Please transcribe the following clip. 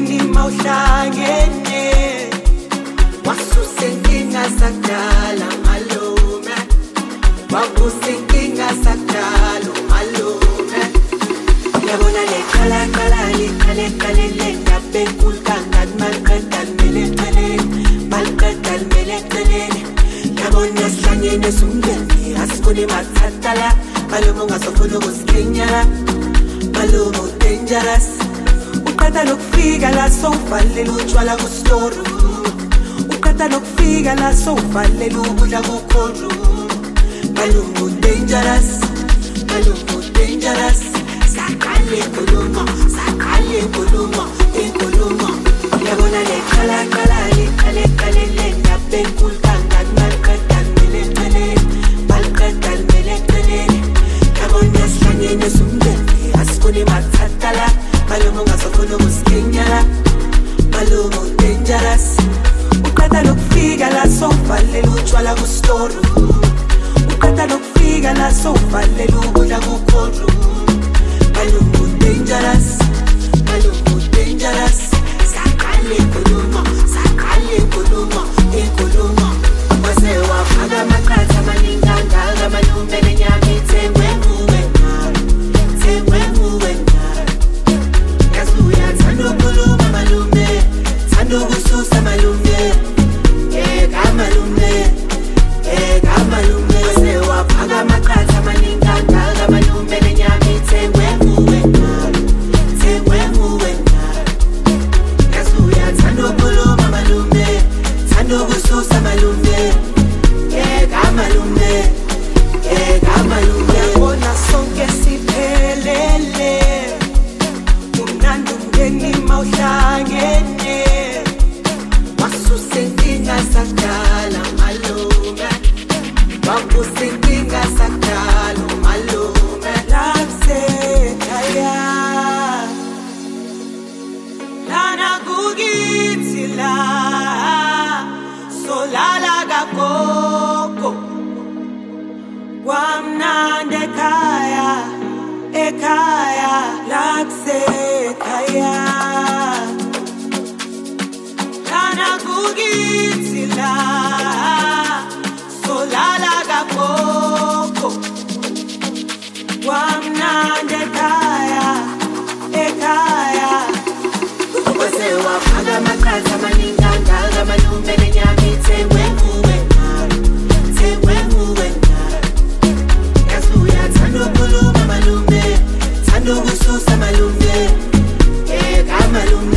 umndeni mawuhlangene wasusenkinga sakudala malume wakusenkinga sakudala malume yabona leqala lengabe kulkangani malqeda meleqeleni yabona sihlangene sumndeni asikuni mathatala malume ungasofuna ukusikhinyala malume dangerous uqeda nokufika la sowuvalela utshwala ku-store uqeda nokufika la sowuvalela ukudla ku-cold room malume dangerous saqala inkulumo yabona leqala lengabe enkulu kangani malqeda meleqeleni yabona sihlangene sumndeni asikuni mathatala malume ungasofuna ukusikhinyala malume dangerous uqeda nokufika la sowuvalela utshwala ku-store uqeda nokufika la sowuvalela ukudla ku-cold room malume dangerous saqala inkulumo wase wafaka amaqatha amaningi kangaka malume nenyama ithengwe nguwe yazi uyathanda ukukhuluma malume thanda ukususa malume malume wase wafaka amaqatha amaningi kangaka malume nenyama ithengwe nguwe yazi uyathanda ukukhuluma malume thanda ukususa malume yabona sonke siphelele umnandi umndeni mawuhlangene wasusenkinga sakudala malume wakusenkinga sakudala malume lakusekhaya lana kukithi la solala kagogo kwamnandi ekhaya lakusekhaya lana kukithi la solala kagogo kwamnandi ekhaya wase wafaka amaqatha amaningi kangaka malume nenyama ithengwe nguwe yazi uyathanda ukukhuluma malume thanda ukususa malume malume